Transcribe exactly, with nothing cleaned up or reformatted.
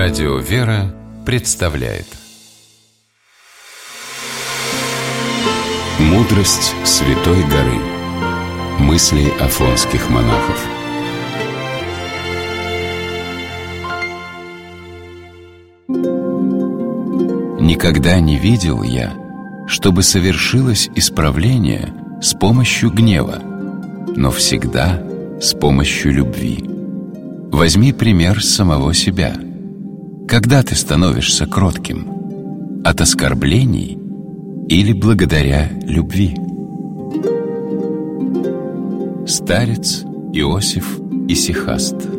Радио «Вера» представляет «Мудрость Святой горы». Мысли афонских монахов. Никогда не видел я, чтобы совершилось исправление с помощью гнева, но всегда с помощью любви. Возьми пример с самого себя. Когда ты становишься кротким? От оскорблений или благодаря любви? Старец Иосиф Исихаст.